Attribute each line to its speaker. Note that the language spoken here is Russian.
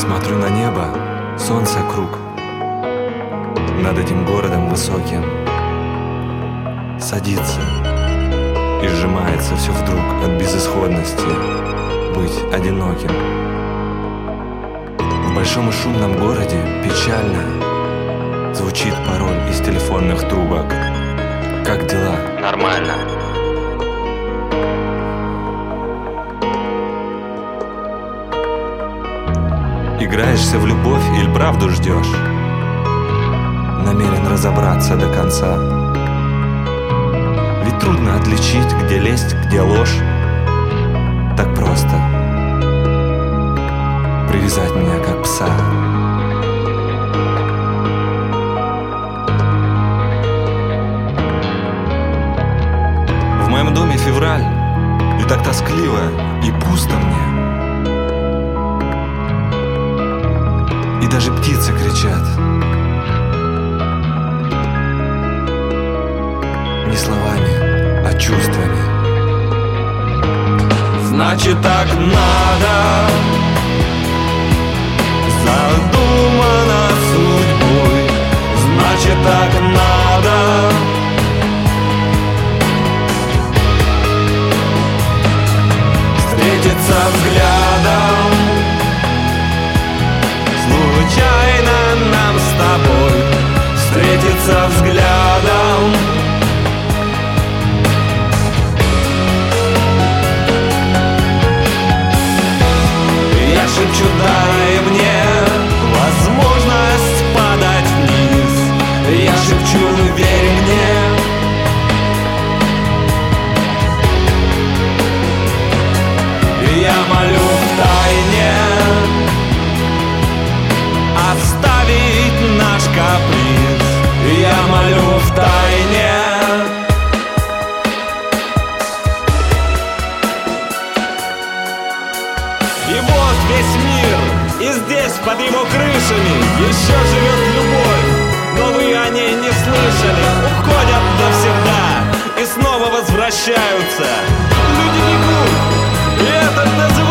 Speaker 1: Смотрю на небо, солнце круг. Над этим городом высоким садится и сжимается все вдруг от безысходности быть одиноким. В большом и шумном городе печально звучит пароль из телефонных трубок. Как дела?
Speaker 2: Нормально.
Speaker 1: Играешься в любовь или правду ждешь? Намерен разобраться до конца. Ведь трудно отличить, где лесть, где ложь. Так просто привязать меня как пса. В моем доме февраль, и так тоскливо, и пусто мне. И даже птицы кричат. Не словами, а чувствами. Значит, так надо. Задумано судьбой. Значит, так надо. Встретиться взглядом. Случайно нам с тобой встретиться взглядом. Я шепчу, дай мне возможность падать вниз. Я шепчу, верь мне. Я молю втайне оставить наш каприз. Я молю втайне. И вот весь мир, и здесь под его крышами еще живет любовь. Но вы о ней не слышали. Уходят навсегда и снова возвращаются. Люди бегут, и это называется